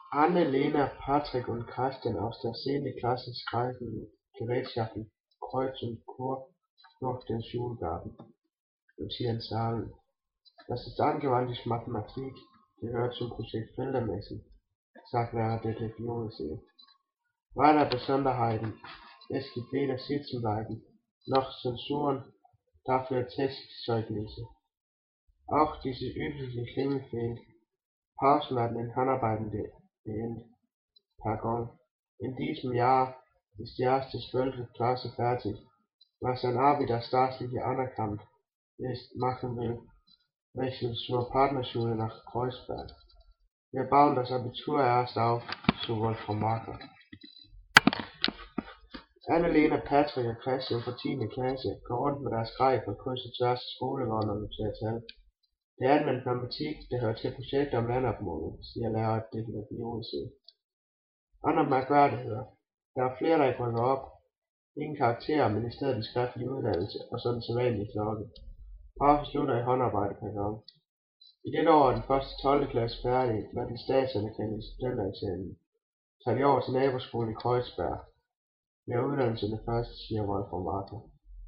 Anne, Lena, Patrick und Carsten aus der 10. Klasse schreiben Gerätschaften Kreuz und Chor durch den Schulgarten. Notieren Zahlen. Das ist angewandte Mathematik, gehört zum Projekt Feldermessen, sagt Lehrer Detlef Jonesee. Weitere Besonderheiten: Es gibt weder Sitzenbleiben noch Zensuren, dafür Testzeugnisse. Auch diese üblichen Klingen fehlen. Pausen werden in Handarbeiten beendet. Pardon. In diesem Jahr ist die erste 12. Klasse fertig. Was ein Abi, das staatlich anerkannt ist, machen will, wechselt zur Partnerschule nach Kreuzberg. Wir bauen das Abitur erst auf, so Wolfram. Anne, Lena, Patrick og Christian fra 10. klasse går rundt med deres grej på kryds og tværs af skolegården og noterer tal. Det er anvendt matematik, der hører til projekter om landopmåling, siger lærer Detlef Jonesee. Andre mærkværdigheder: Der er flere, der ikke rykker op. Ingen karakterer, men i stedet en skriftlig uddannelse, og så den sædvanlige klokke. Pausen slutter i håndarbejde per gang. I dette år er den første 12. klasse færdig med den statsanerkendte studentereksamen. Tager de over til naboskolen i Kreuzberg. Mehr Uddannelsene først, siger Wolfram.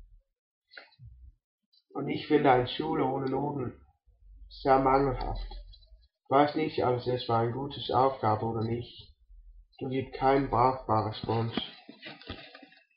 Und ich finde eine Schule ohne Noten sehr mangelhaft. Ich weiß nicht, ob es jetzt war eine gute Aufgabe oder nicht. Du gibst keinen brauchbaren Respons.